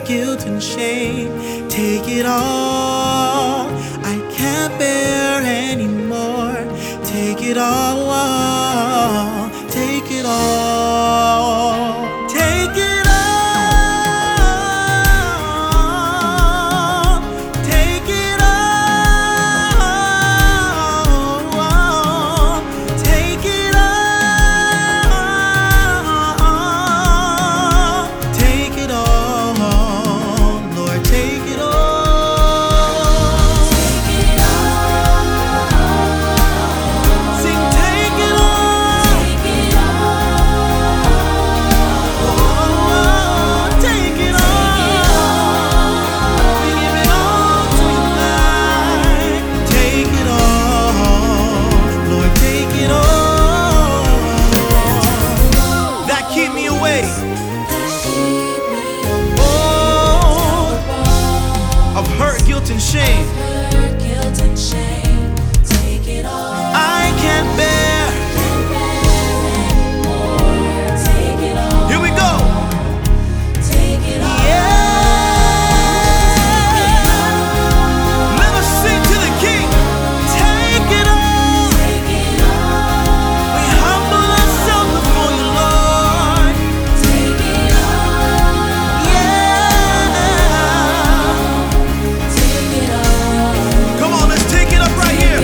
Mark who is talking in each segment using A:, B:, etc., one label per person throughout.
A: guilt and shame. Take it all, I can't bear anymore. Take it all, take it all. Take it all, take it all, take it all, take it all, Lord, take it all. Sing, take it all. Oh, take it all. We give it all to you tonight. Take it all, Lord, take it all. That keep me away. Of hurt, guilt, and shame. I can't bear. Here we go. Yeah. Let us sing to the King. Take it all. We humble ourselves before you, Lord. Yeah. Come on, let's take it up right here.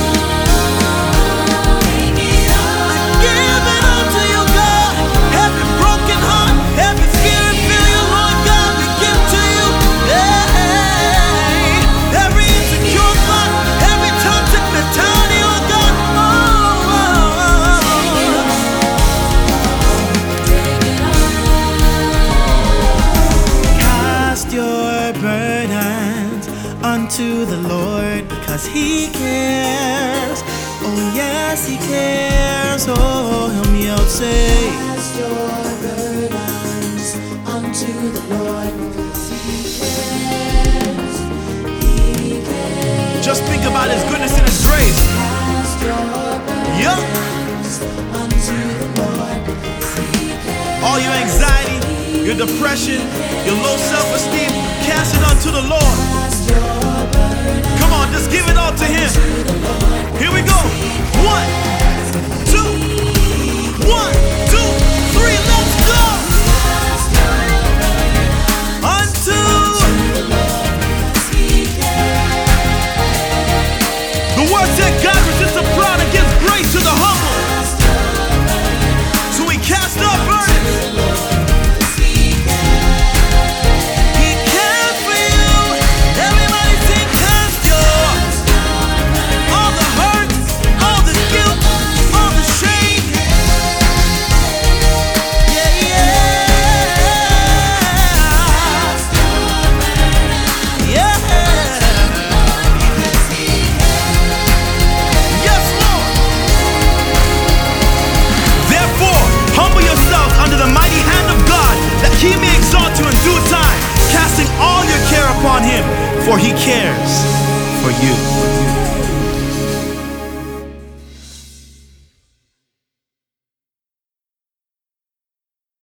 A: Give it all to you, God. Every broken heart, every fear and failure, Lord God, we give to you. Hey, every insecure thought, every toxic mentality, oh God. Cast your burdens unto the Lord, because He cares. Oh yes, He cares. Oh, help me out, say.
B: Cast your burdens unto the Lord, because He cares. He cares.
A: Just think about His goodness and His grace.
B: Cast your
A: Yup.
B: burdens unto the Lord, because He cares.
A: All your anxiety, your depression, your low self-esteem, cast it unto the Lord.
B: Cast your burdens
A: Come on, just give it all to Him. Here we go. 1, 2, 1, 2, 3, let's go. Unto the word said God resists the proud and gives grace to the humble. So we cast our burdens. He cares for you. Everybody sing, cast your. All the hurt, all the guilt, all the shame. Yeah, yeah. Yeah. Yes, Lord. Therefore, humble yourselves under the mighty hand of God, that He may exalt you in due time, casting all your care upon Him, for He cares for you.